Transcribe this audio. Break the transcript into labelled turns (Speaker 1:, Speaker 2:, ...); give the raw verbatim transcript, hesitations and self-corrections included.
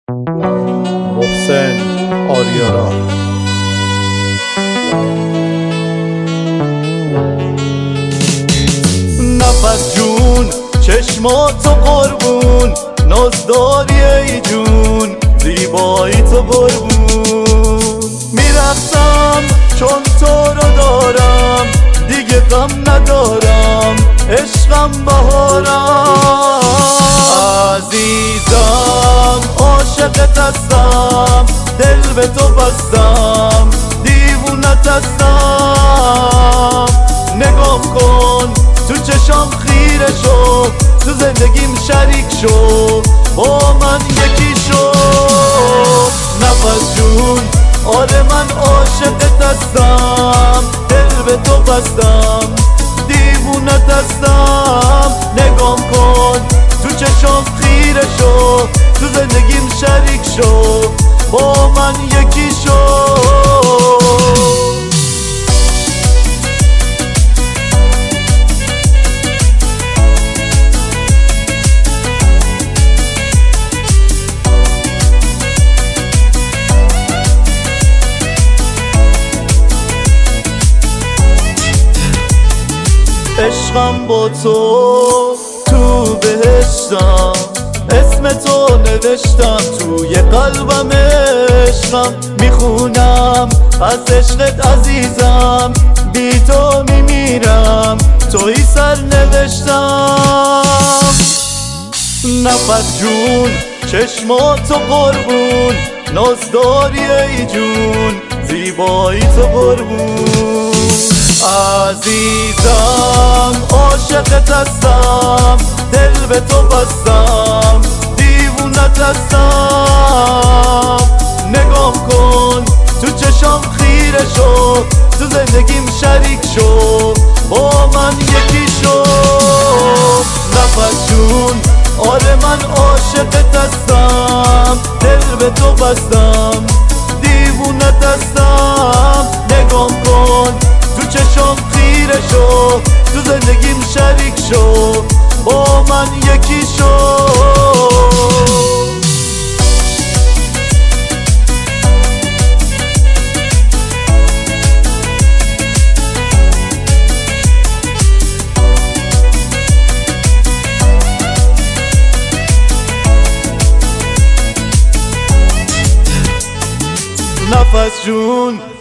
Speaker 1: محسن آریارا.
Speaker 2: نفس جون چشماتو قربون، نازداری ای جون، زیبایی تو قربون. میرفتم چون تو رو دارم، دیگه غم ندارم، عشقم بهارم. عزیزم عاشقت هستم، دل به تو بستم، دیوونت هستم. نگاه کن تو چشام خیره شو، تو زندگیم شریک شو، با من یکی شو. نفس جون آره من عاشقت هستم، دل به تو بستم، دیوونت هستم. نگاه کن تو چشام خیره شو، تو زندگیم شریک شو، با من یکی شو. عشقم با تو تو بهشتم، اسم تو نوشتم توی قلبم. عشقم میخونم از عشقت عزیزم، بی تو میمیرم، توی سر نوشتم. نفس جون چشماتو قربون، نازداری ای جون، زیبایی تو قربون. عزیزم عاشقت هستم، دل به تو بستم، دیوونت هستم. نگاه کن تو چشام خیره شو، تو زندگیم شریک شو، با من یکی شو. نفس جون آره من عاشقت هستم، دل به تو بستم، دیوونت هستم. نگاه کن تو چشام خیره شو، تو زندگیم شریک شو، با من یکی شو. نفس جون